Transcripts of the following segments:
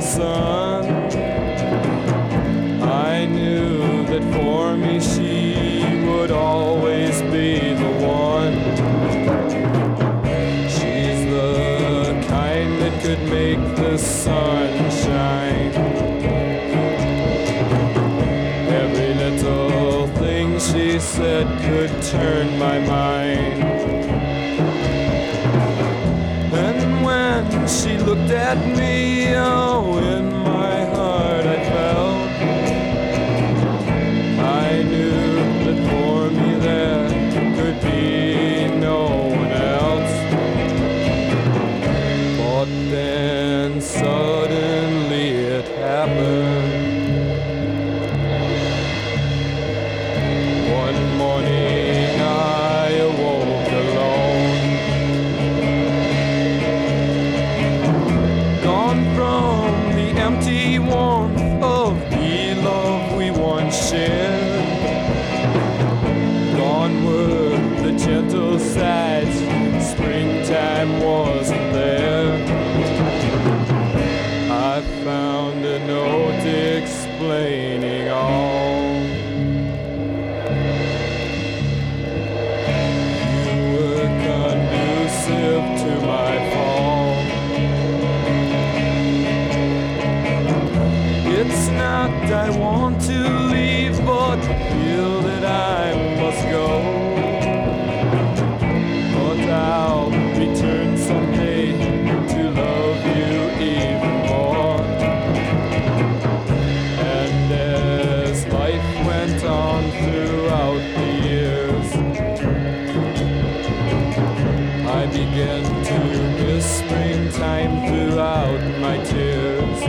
sun. I knew that for me she would always be the one. She's the kind that could make the sun shine. Every little thing she said could turn my mind. And when she looked at me, oh, in my heart I felt I knew that for me there could be no one else. But then suddenly it happened. One morning I awoke alone, gone from the empty warmth of the love we once shared. Gone were the gentle sighs, springtime wasn't there. I found a note explaining all. You were conducive to my fall. It's not I want to leave, but feel that I must go. But I'll return someday to love you even more. And as life went on throughout the years, I began to miss springtime throughout my tears.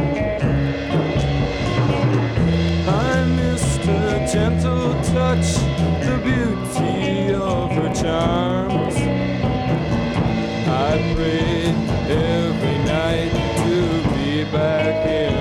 I missed her gentle touch, the beauty of her charms. I prayed every night to be back in